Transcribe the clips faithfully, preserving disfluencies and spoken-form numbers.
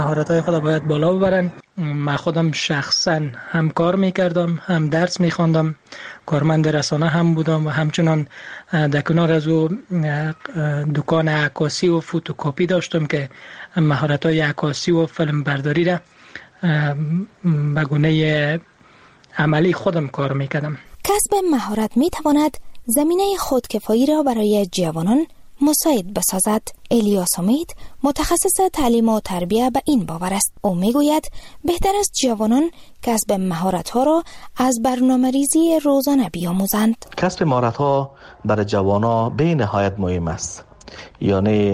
مهارت‌های خود باید بالا ببرن. من خودم شخصا هم کار میکردم، هم درس میخواندم، کارمند رسانه هم بودم و همچنان در کنار از او دکان عکاسی و فوتوکپی داشتم که مهارت‌های عکاسی و فیلم برداری را به گونه عملی خودم کار میکردم. کسب مهارت میتواند زمینه خودکفایی را برای جوانان مساعد بسازد. الیاس امید متخصص تعلیم و تربیت به این باور است. او میگوید بهتر است جوانان کسب مهارت‌ها را از برنامه‌ریزی روزانه بیاموزند. کسب مهارت‌ها برای جوانان به نهایت مهم است. یعنی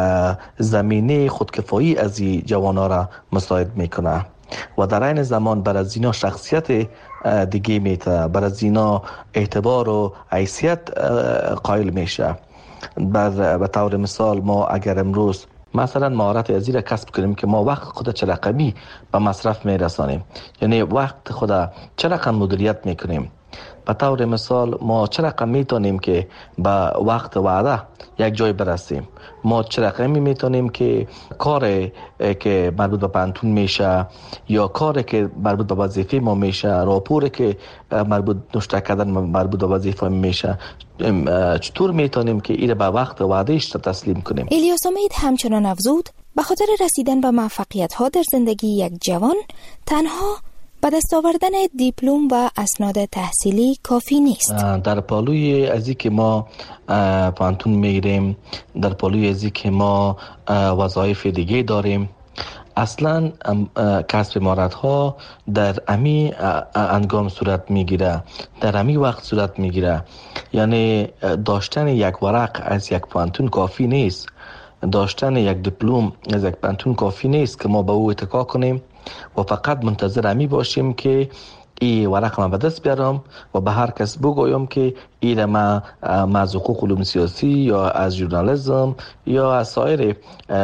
زمینه خودکفایی از این جوانان را مساعد میکنه و در این زمان برای زینا شخصیت دیگه میته، برای زینا اعتبار و حیثیت قائل میشه. بر به طور مثال ما اگر امروز مثلا مهارت ازی را کسب کنیم که ما وقت خود چه رقمی به مصرف میرسانیم، یعنی وقت خود چه رقم مدیریت میکنیم. به طور مثال ما چه رقم میتونیم که به وقت وعده یک جای برسیم، ما چه رقمی میتونیم که کار که مربوط به پانتون میشه یا کار که مربوط به وظیفه ما میشه، راپور که مربوط نشته کردن مربوط به وظیفه میشه، چطور میتونیم که این به وقت وعدهش تسلیم کنیم. الیاس امید همچنان افزود به خاطر رسیدن به موفقیت ها در زندگی یک جوان تنها به دست آوردن دیپلم و اسناد تحصیلی کافی نیست. در پالوی ازی که ما پانتون میگیریم، در پالوی ازی که ما وظایف دیگه داریم، اصلا کسب مهارت ها در امی انگام صورت میگیره، در امی وقت صورت میگیره. یعنی داشتن یک ورق از یک پانتون کافی نیست، داشتن یک دیپلم از یک پانتون کافی نیست که ما به او اتکا کنیم و فقط منتظر امی باشیم که ای ورق ما به دست بیارم و به هر کس بگویم که ای ما از حقوق علوم سیاسی یا از ژورنالیسم یا از سایر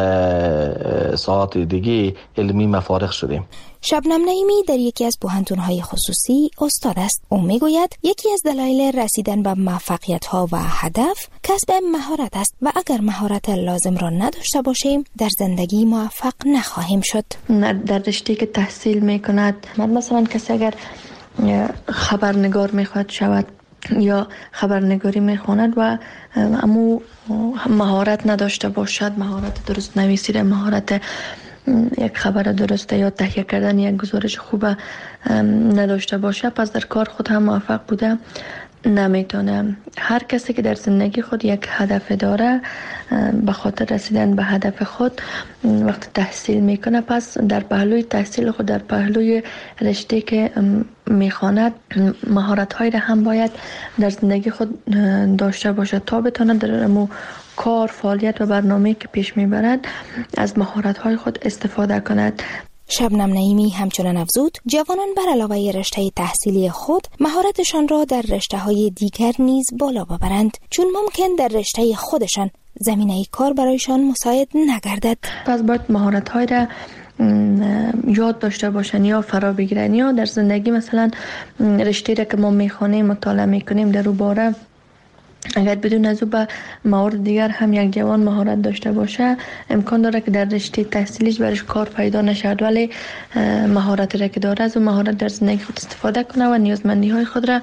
ساعات دیگه علمی مفارغ شدیم. شبنم نعیمی در یکی از پوهنتون‌های خصوصی استاد است. او میگوید یکی از دلایل رسیدن به موفقیت‌ها و هدف کسب مهارت است و اگر مهارت لازم را نداشته باشیم در زندگی موفق نخواهیم شد. در رشته که تحصیل میکند، مثلا کسی اگر خبرنگار میخواد شود یا خبرنگاری میخواند و امو مهارت نداشته باشد، مهارت درست نویسیدن، مهارت یک خبر درسته یا تهیه کردن یک گزارش خوبه نداشته باشه، پس در کار خود هم موفق بوده نمیتونه. هر کسی که در زندگی خود یک هدف داره، به خاطر رسیدن به هدف خود وقت تحصیل میکنه، پس در پهلوی تحصیل خود، در پهلوی رشته که میخواند، مهارت هایی را هم باید در زندگی خود داشته باشه تا بتونه در مو کار، فعالیت و برنامه‌ای که پیش میبرد از مهارت های خود استفاده کند. شبنم نعیمی همچنان افزود جوانان بر علاوه رشته تحصیلی خود مهارتشان را در رشته‌های دیگر نیز بالا ببرند، چون ممکن در رشته خودشان زمینه کار برایشان مساعد نگردد. پس باید مهارت‌های را یاد داشته باشن یا فرا بگیرن، یا در زندگی مثلا رشته را که ما میخوانیم مطالعه میکنیم در او باره اگر بدون از او به موارد دیگر هم یک جوان مهارت داشته باشه، امکان داره که در رشته تحصیلیش برش کار پیدا نشد، ولی مهارت را که داره از اون مهارت در زندگی خود استفاده کنه و نیازمندی های خود را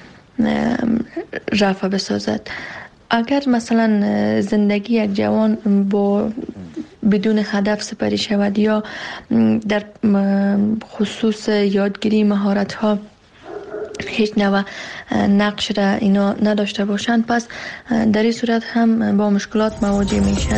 رفع بسازد. اگر مثلا زندگی یک جوان با بدون هدف سپری شود یا در خصوص یادگیری مهارت ها هیچ نوع نقش را اینا نداشته باشند، پس در این صورت هم با مشکلات مواجه میشن.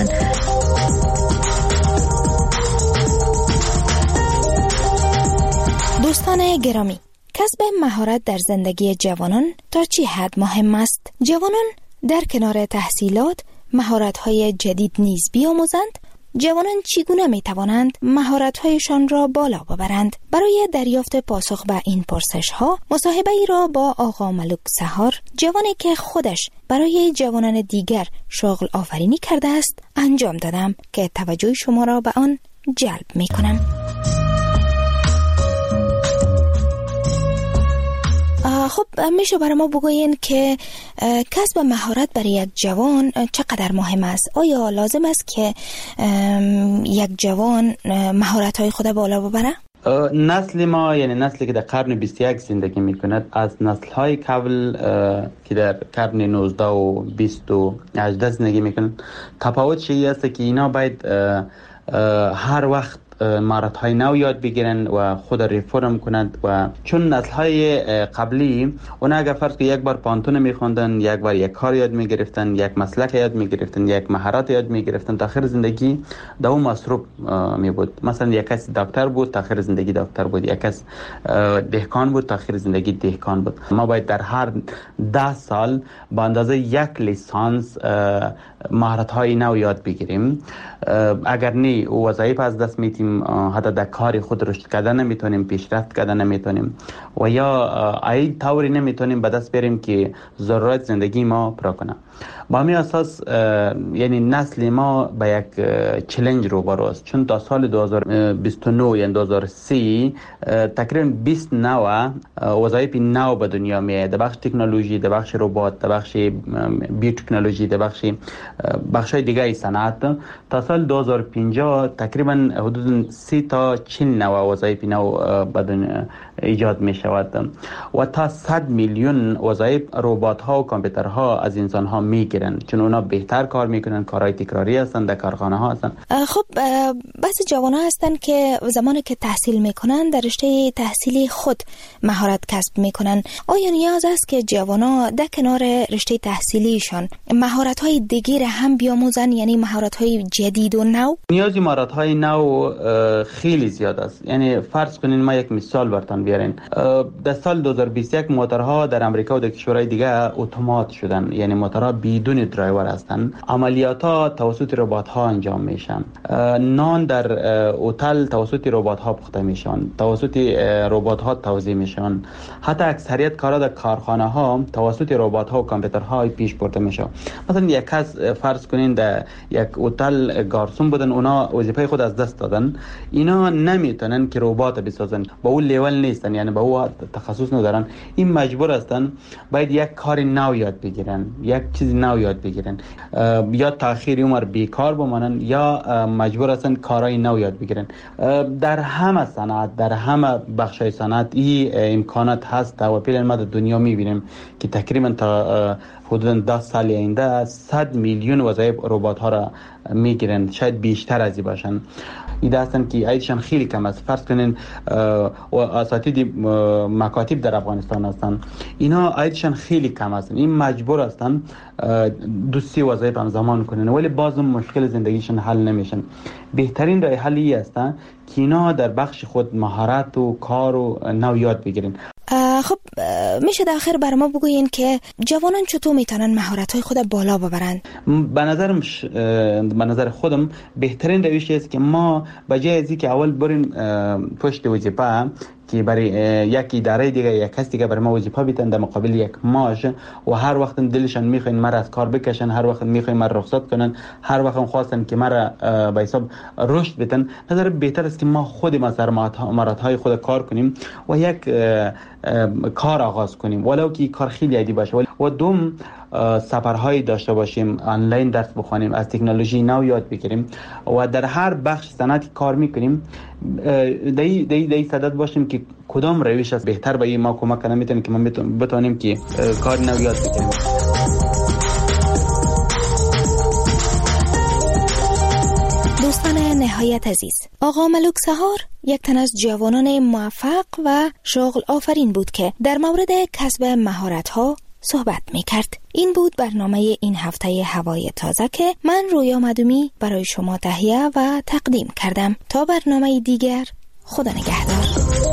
دوستان گرامی، کسب مهارت در زندگی جوانان تا چه حد مهم است؟ جوانان در کنار تحصیلات مهارت‌های جدید نیز بیاموزند. جوانان چگونه می توانند مهارت‌هایشان را بالا ببرند؟ برای دریافت پاسخ به این پرسش‌ها مصاحبه ای را با آقا ملک سحار، جوانی که خودش برای جوانان دیگر شغل آفرینی کرده است، انجام دادم که توجه شما را به آن جلب می کنم. خب میشه برای ما بگوین که کسب مهارت برای یک جوان چقدر مهم است؟ آیا لازم است که یک جوان مهارت‌های خود بالا ببره؟ نسل ما، یعنی نسلی که در قرن بیست و یک زندگی میکند، از نسل‌های قبل که در قرن نوزده و بیست و هجده زندگی میکنند تفاوت چیزی است که اینا باید هر وقت مهارت‌های نو یاد بگیرن و خود ریفرم کنند. و چون نسل‌های قبلی اونا اگر فرض که یک بار پانتون می‌خوندن، یک بار یک کار یاد می‌گرفتن، یک مسلک یاد می‌گرفتن، یک مهارت یاد می‌گرفتن، تا آخر زندگی در اون مصروف می‌بود. مثلا یک کس دکتر بود، تا آخر زندگی دکتر بود. یک کس دهقان بود، تا آخر زندگی دهقان بود. ما باید در هر ده سال با اندازه یک لیسانس مهارت‌های نو یاد بگیریم. اگر نه وظایف از دست می‌دیم، حتی در کار خود رشد کردن نمیتونیم، پیشرفت کردن نمیتونیم و یا ای طوری نمیتونیم به دست بیاریم که ضرورت زندگی ما پورا کنه. با همین اساس یعنی نسل ما به یک چالش روبرو است، چون تا سال دو هزار و بیست و نه یعنی دو هزار و سی تقریبا بیست نوع وظایف نو به دنیا میاد، در بخش تکنولوژی، در بخش ربات، در بخش بیوتکنولوژی، در بخش بخش‌های دیگه صنعت. تا سال دو هزار و پنجاه تقریبا حدود سی تا چهل نوع وظایف نو به دنیا ایجاد می شود و تا صد میلیون وظایف ربات‌ها و کامپیوترها از انسان‌ها میگیرن، چون اونا بهتر کار میکنن، کارهای تکراری هستن، در کارخانه ها هستن. خب بس جوانان هستن که زمانی که تحصیل میکنن در رشته تحصیلی خود مهارت کسب میکنن. آیا نیاز است که جوانا در کنار رشته تحصیلیشان مهارت های دیگه هم بیاموزن، یعنی مهارت های جدید و نو؟ نیازی مهارت های نو خیلی زیاد است. یعنی فرض کنین ما یک مثال براتون بیارین. در سال دو هزار و بیست و یک موتورها در امریکا و در کشورهای دیگه اتومات شدن، یعنی موتورها بدون درایور هستند. عملیات‌ها توسط ربات‌ها انجام میشن. نان در هتل توسط ربات‌ها پخته میشن، توسط ربات‌ها توزیع میشن. حتی اکثریت کارا در کارخانه‌ها توسط ربات‌ها و کامپیوترها پیش برده میشه. مثلا یک کس فرض کنین در یک هتل گارسون بودن، اونا وظیفه خود از دست دادن، اینا نمیتونن که ربات بسازن، با اون لیول نیستن، یعنی با اون تخصص ندارن. این مجبور هستن باید یک کار نو یاد بگیرن، یک چیز نو یاد بگیرن، یا تأخیر عمر بیکار بمانن یا مجبور هستن کارهای نو یاد بگیرن. در همه صنعت، در همه بخش‌های صنعت این امکانات هست و پیل ما در دنیا می‌بینیم که تقریبا تا حدود ده سال آینده صد میلیون وظایف ربات‌ها را میگیرن، شاید بیشتر از این باشن. این هستن که عیدشان خیلی کم است. فرض کنین اساتید مکاتب در افغانستان هستن، اینا عیدشان خیلی کم است. این مجبور هستن دو سه وظایف همزمان کنن، ولی باز مشکل زندگیشون حل نمیشن. بهترین راه حلی است که اینا در بخش خود مهارت و کار و نو یاد بگیرن. خب میشه در آخر بر ما بگوین که جوانان چطور میتونن مهارت‌های خود بالا ببرن؟ به نظرم ش... به نظر خودم بهترین روش است که ما بجای از اینکه اول بریم پشت وظیفه که برای یک اداره دیگه یک کس دیگه برای ما وظیفه بیتن در مقابل یک ماش و هر وقت دلشان میخواین مرا از کار بکشن، هر وقت میخواین مرا رخصت کنن، هر وقت خواستن که مرا به حساب رشد بدن، نظر بهتر است که ما خودیم از مهارت‌های خود کار کنیم و یک کار آغاز کنیم، ولو که کار خیلی عادی باشه، و دوم سفرهایی داشته باشیم، آنلاین درس بخونیم، از تکنولوژی نو یاد بگیریم و در هر بخش صنعتی کار میکنیم دای دای دای صدد باشیم که کدام روش است بهتر به ما کمک کنه میتونه که ما بتونیم که کار نو یاد بگیریم. دوستان نهایت عزیز، آقا ملک سهار یک تن از جوانان موفق و شغل آفرین بود که در مورد کسب مهارت‌ها صحبت می کرد. این بود برنامه این هفته هوای تازه که من رویا مدومی برای شما تهیه و تقدیم کردم. تا برنامه دیگر، خدا نگهدار.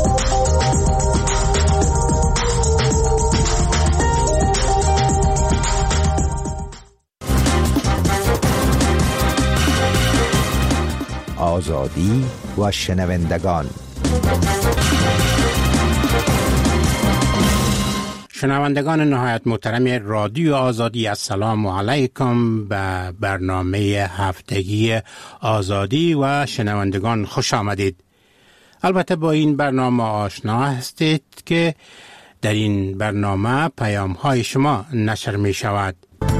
آزادی و شنوندگان. شنوندگان نهایت محترم رادیو آزادی، السلام علیکم. به برنامه هفتگی آزادی و شنوندگان خوش آمدید. البته با این برنامه آشنا هستید که در این برنامه پیام های شما نشر می شود.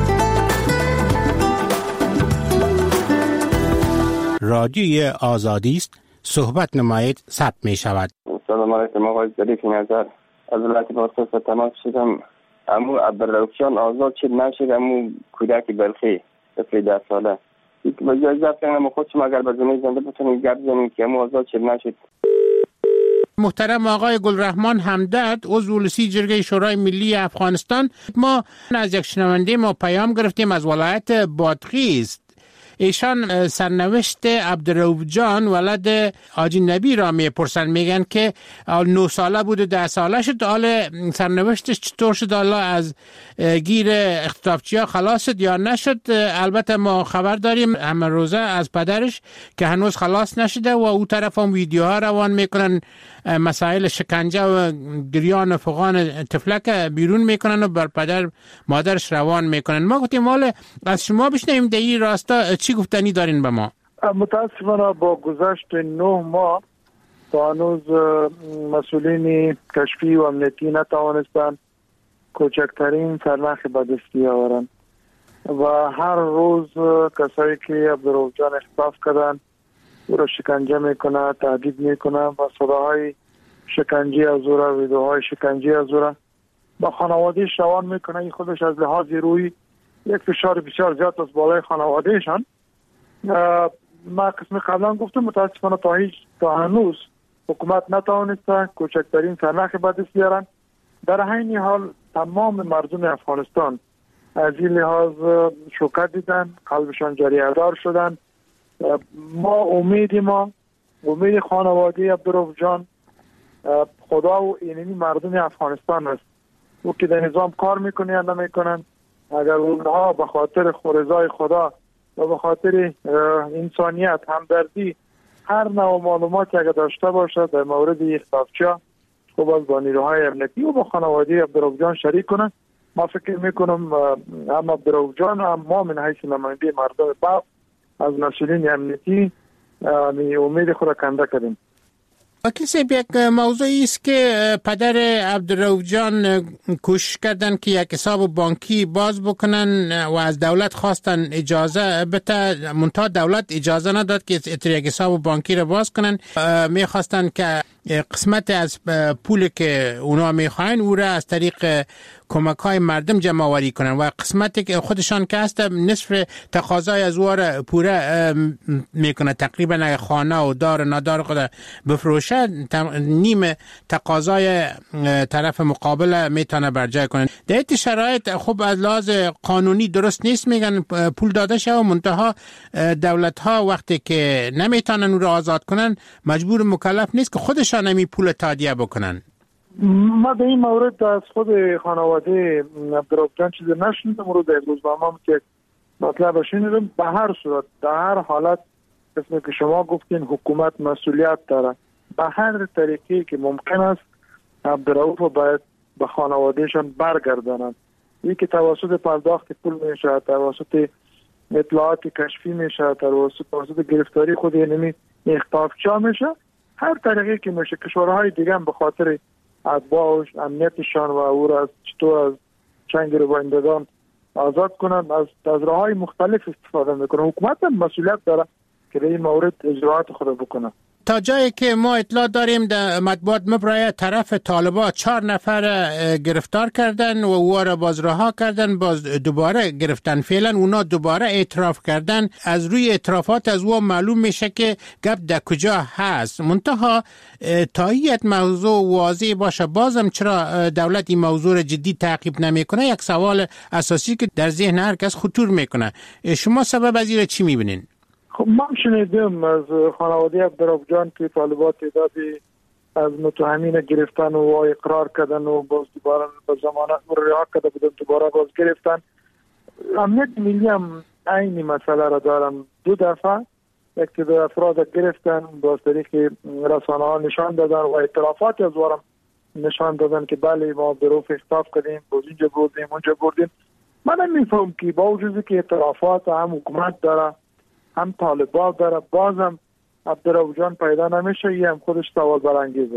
رادیوی آزادی است، صحبت نمایید، ثبت می شود. سلام علیکم آقای ظریف نظر. از ولایت بادغیس تماس شدم. امو عبدالرؤوف جان آزاد شد نشد، امو کودک بلخی طفل ده ساله. یک بجای ضبط کنم خودشم اگر به زمین زنده بتونیم گپ زنیم که امو آزاد شد نشد. محترم آقای گلرحمان همدرد، عضو لسی جرگه شورای ملی افغانستان، ما از یک شنونده ما پیام گرفتیم از ولایت بادغیس. ایشان سرنوشت عبدالرؤوف جان ولد حاجی نبی را میپرسن، میگن که نه ساله بود و ده ساله شد، حال سرنوشتش چطور شد؟ حالا از گیر اختطافچی ها خلاص شد یا نشد؟ البته ما خبر داریم همه روزه از پدرش که هنوز خلاص نشده و او طرف هم ویدیوها روان میکنن، مسائل شکنجه و گریان و فغان طفلک بیرون میکنن و بر پدر مادرش روان میکنن. ما گفتیم حالا از شما بشنویم در این راستا چی گفتنی دارین به ما؟ متاسفانه با گذشت نه ماه تا هنوز مسئولین کشفی و امنیتی نتوانستند کوچکترین سرنخ به دستی آورند و هر روز کسایی که عبدالرؤوف جان اختطاف کردن او را شکنجه میکنه، تهدید میکنه و صداهای شکنجه از او را، ویدیوهای شکنجه از او را با خانوادهش روان میکنه. این خودش از لحاظ روی یک فشار بسیار زیاد از بالای خانوادهشان. ما قسم قبلا گفتم متاسفانه تا هیچ تا هنوز حکومت نتوانسته کوچکترین سرنخ به دست بیارن. در همین حال تمام مردم افغانستان از این لحاظ شوکت دیدن، قلبشان جریه‌دار شدن. ما امید ما امید خانواده عبدالرؤوف جان خدا و اینمی مردم افغانستان است. او که در نظام کار میکنه یا نمیکنن، اگر اونها به خاطر رضای خدا و به خاطر انسانیت، همدردی، هر نوع معلوماتی اگر داشته باشد در مورد اختطافچی، خب از با نیروهای امنیتی و با خانواده عبدالرؤوف جان شریک کنن. ما فکر میکنم هم عبدالرؤوف جان هم ما من حیث نماینده مردم بلخ از مسئولین امنیتی امید خود را کنده کردیم. وکیل صاحب، یک موضوعی است که پدر عبدالرؤوف جان کوشش کردن که یک حساب بانکی باز بکنن و از دولت خواستن اجازه بده، منتها دولت اجازه نداد که یک حساب بانکی را باز کنن. میخواستن که قسمت از پولی که اونا میخواین او را از طریق کمک های مردم جمع آوری کنن و قسمتی که خودشان که هست نصف تقاضای از او را پوره میکنه. تقریبا خانه و دار ندار خود بفروشه، نیم تقاضای طرف مقابل میتونه برجای کنن. در این شرایط خب از لحاظ قانونی درست نیست، میگن پول داده شه و منتها دولت ها وقتی که نمیتونن او را آزاد کنن مجبور مکلف نیست که خودشان همی پول تادیه بکنن. ما به این مورد از خود خانواده عبدالرؤوف جان چیزی نشنیدم. رو در روزنامه هم که مطلب شنیدم. به هر صورت در هر حالت قسمی که شما گفتین حکومت مسئولیت داره، به هر طریقی که ممکن است عبدالرؤوف باید به خانوادهشان برگردانند. این که توسط پرداخت پول میشه، توسط اطلاعات کشفی میشه، توسط گرفتاری خود اینمی اختطافچی میشه، هر طریقی که میشه. کشورهای دیگه هم به خاطر اتباع امنیتشان و او را از چطور از چنگ روبایندگان آزاد کنند از از راههای مختلف استفاده میکنه. حکومت هم مسئولیت داره که به این مورد اجراعات خود بکنه. تا جایی که ما اطلاع داریم در مطبوعات مبرای طرف طالبان چهار نفر گرفتار کردن و اوها را باز رها کردن، باز دوباره گرفتن. فعلا اونا دوباره اعتراف کردن. از روی اعترافات از او معلوم میشه که گپ در کجا هست. منتها تا این موضوع واضح باشه بازم چرا دولت این موضوع را جدی تعقیب نمیکنه؟ یک سوال اساسی که در ذهن هر کس خطور میکنه. شما سبب از این چی میبینین؟ خب ما شنیدیم از خانواده عبدالرؤوف جان که طالبان تعدادی از متهمین گرفتن و اقرار کردن و باز دوباره به ضمانت رها کرده بودن، دوباره باز گرفتن. امنیت ملی هم این مسئله را دارن. دو دفعه یک تعداد افراد گرفتن، باز طریق رسانه ها نشان دادن و اعترافات از وارم نشان دادن که بله ما عبدالرؤوف اختطاف کردیم، باز اینجا بردیم اونجا بردیم. من نمیفهم که با وجودی که اعترافات هم حکومت داره هم طالبان داره، بازم عبدالرؤوف جان پیدا نمیشه. این هم خودش سوال برانگیز است.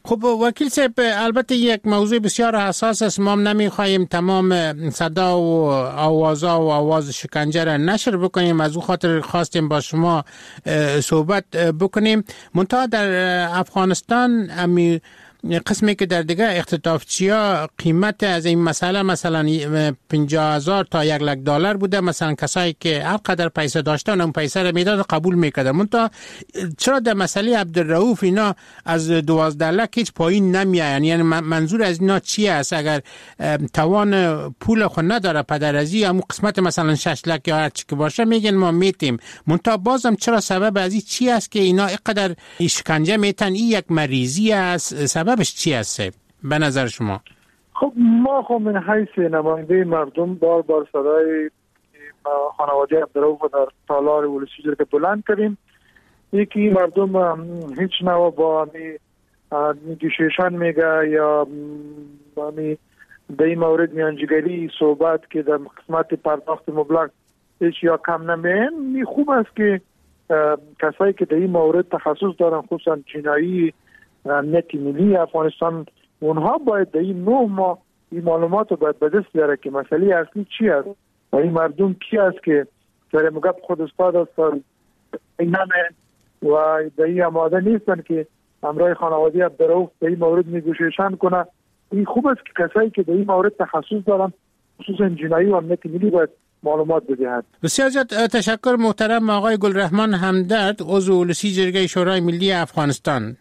خب وکیل صاحب، البته یک موضوع بسیار حساس است. ما نمیخواهیم تمام صدا و آوازا و آواز شکنجه را نشر بکنیم، از او خاطر خواستیم با شما صحبت بکنیم. منتها در افغانستان امی قسمی که در دیگه اختطافچی‌ها قیمت از این مسئله مثلا پنجاه هزار تا یک لک دلار بوده. مثلا کسایی که هر قدر پیسه داشتن اون پیسه را میداد قبول میکردن. منتها چرا در مسئله عبدالرؤوف اینا از دوازده لک هیچ پایین نمیاین؟ یعنی منظور از اینا چی است؟ اگر توان پول خود نداره پدرازی، همون قسمت مثلا شش لک یا هر چی که باشه میگن ما میتیم. منتها بازم چرا سبب از این چی است که اینا اینقدر اشکنجه میتن؟ این یک مریضی است؟ سببش چی است به نظر شما؟ خب ما خب من حیث نماینده مردم بار بار صدای خانواده عبدالرؤوف در تالار ولسی که بلند کردیم. یکی مردم هیچ نوع با نیگوشیشن میگه یا به این مورد میانجیگری صحبت که در قسمت پرداخت مبلغ هیچ یا کم نمین. خوب است که کسایی که در این مورد تخصص دارن، خصوصا جنایی امنیت ملی افغانستان، اونها باید در این نه ماه این معلومات رو باید به دست بیاره که مسئله اصلی چی است و این مردم کی است که در مقابل خود استاد است این و در این آماده نیستن که همراه خانواده عبدالرؤوف در این مورد نیگوشیشن کنه. این خوب است که کسایی که در این مورد تخصص دارن، خصوصا جنایی و امنیت ملی، باید معلومات بدهد. بسیار زیاد تشکر محترم آقای گلرحمان همدرد، عضو ولسی جرگه شورای ملی افغانستان.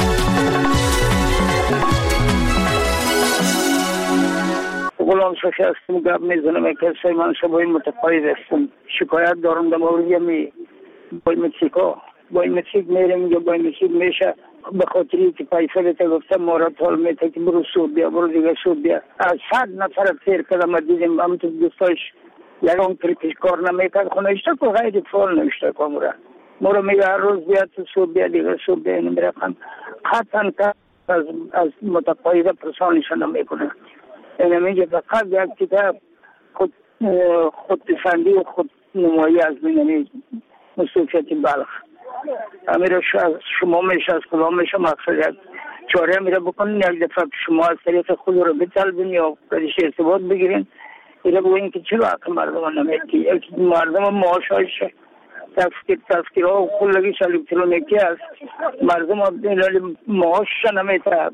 غلام شفی هستم، گپ میزنم که سه من شبای متقاعد هستم. شکایت دارم در مورد می بای مکسیکو بای مکسیک میرم یا بای مکسیک میشه به خاطری که پیسه بهت گفتم مورد حال میته که برو سود بیا، برو دیگه سود بیا. از صد نفر تیر کردم دیدیم هم تو دوستاش یکان پریپیش کار نمیکرد، خونه اشتا که غیر فعال نوشته کامورا مورا میگه هر روز بیاد تو سود بیا دیگه سود بیا. نمیرخم قطعا که از, از متقاعد پرسانشان نمیکنه. این میگه فقط یک کتاب خود خود دفندی و خود نمایی از بیننی مستوفیت بلخ امیره شما میشه از کلام میشه مقصد یک چاره میره بکنین، یک دفعه شما از طریق خود رو بطلبین یا قدش ارتباط بگیرین. ایره بگوین که چرا حق مردم نمیدی؟ یک مردم معاشایش تفکیر تفکیر ها و خلقیش الکترونیکی است، مردم معاشش نمیده.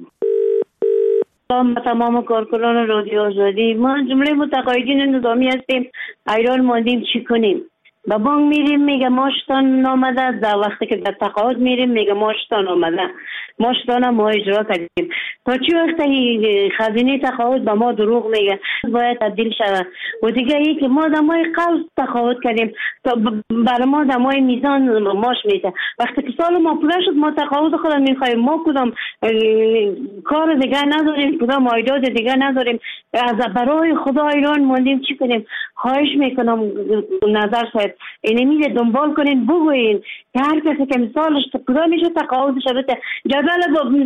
ما تمام کارکنان رادیو آزادی، ما جمله متقاعدین نظامی هستیم، حیران ماندیم چی کنیم. با بانک میریم میگه ماشتان آمده، در وقتی که در تقاعد میریم میگه ماشتان آمده، ماشتان ما اجرا کردیم. تا چی وقتی خزینه تقاعد به ما دروغ میگه باید تبدیل شود. و دیگه ای که ما دمای قبض تقاعد کردیم تا برای ما دمای میزان ماش میده. وقتی که سال ما پوره شد ما تقاعد خودم میخوایم، ما کدام کار دیگه نداریم، کدام عایدات دیگه نداریم. از برای خدا ایران ماندیم چی کنیم؟ خواهش میکنم نظر صاحب اینه میده دنبال کنین، بگوین که هر کسی که مثالش کدا میشه تقاعدش بده. جدول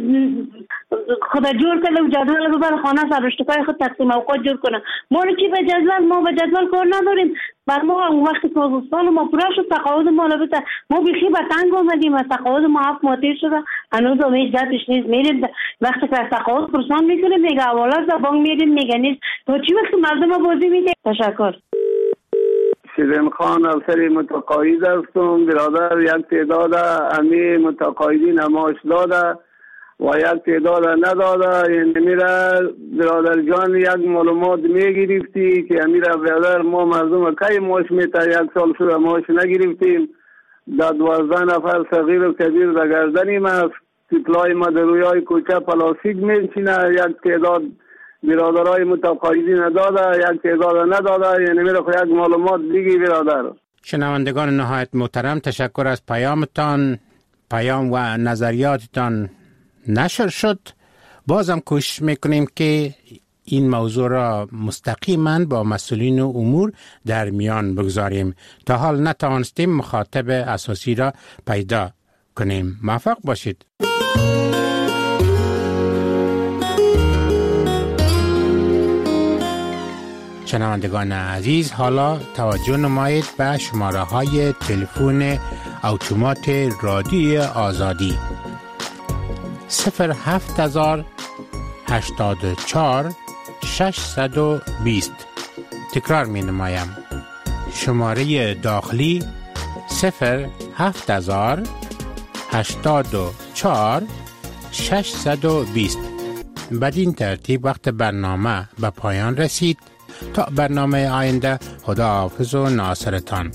خدا جور کرده و جدول رو بر خانه سرشتکای خود تقسیم اوقات جور کنه. ما رو چی به جدول؟ ما به جدول کار نداریم. بر ما اون وقتی که سال ما پورا شد تقاعد ما رو بده، ما بیخی به تنگ آمدیم و تقاعد ما هفت ماه تیر شده هنوز هم هیچ جدش نیست. میریم وقتی که تقاعد پرسان میکنیم میگه حوالات در بانک میریم میگه نیست. تا چی وقتی مردم بازی میده؟ تشکر. شیرین خان افسری متقاعد هستم. برادر یک تعداد امی متقاعدین معاش داده و یک تعداد نداده. یعنی میره برادر جان یک معلومات میگرفتی که امیره برادر ما مردم کی معاش میته، یک سال شده معاش نگرفتیم. در دوازده نفر صغیر و کبیر در گردنیم است. تیپلای ما در روی های کوچه پلاستیک میچینه. یک تعداد برادرای متقاعدین نداده، یک تعداد نداده. یعنی میره خود یک معلومات دیگی برادر. شنوندگان نهایت محترم، تشکر از پیامتان. پیام و نظریاتتان نشر شد. بازم کوشش میکنیم که این موضوع را مستقیما با مسئولین امور در میان بگذاریم. تا حال نتوانستیم مخاطب اساسی را پیدا کنیم. موفق باشید. شنوندگان عزیز، حالا توجه نمایید به شماره های تلفن اتومات رادیو آزادی صفر هفت هزار هشتاد و چهار ششصد و بیست. تکرار می نمایم. شماره داخلی صفر هفت هزار هشتاد و چهار ششصد و بیست. بدین ترتیب وقت برنامه به پایان رسید. تا برنامه آینده، خداحافظ و ناصرتان.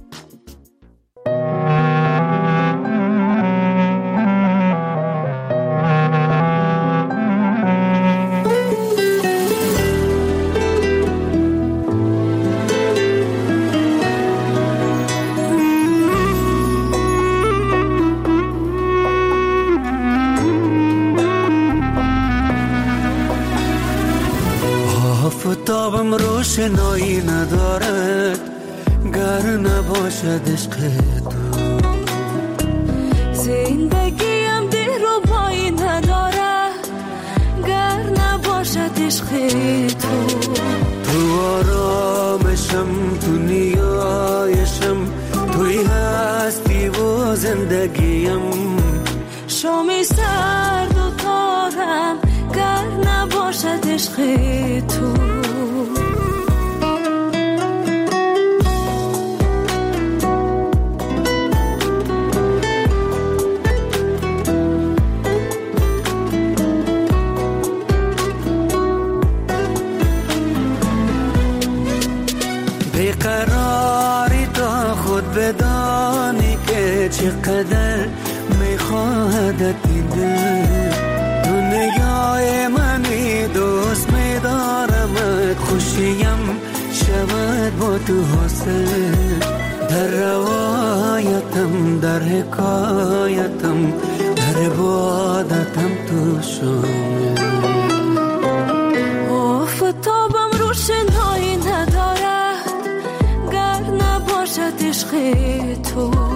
آفتابم روشنایی ندارد گر نباشد عشق تو. زندگیم دلربایی ندارد گر نباشد عشق تو. تو آرامشم، تو نیایشم، توی هستی و زندگیم. شامی سرد و تارم گر نباشد عشق تو. بیقراری تا خود بدانی که چقدر میخواهدت این دل. دنیای منی دوست میدارمت، خوشیم شود با تو حاصل. در روایتم، در حکایتم، در عبادتم تو شامل. آفتابم روشنایی ندارد گر نباشد عشق تو.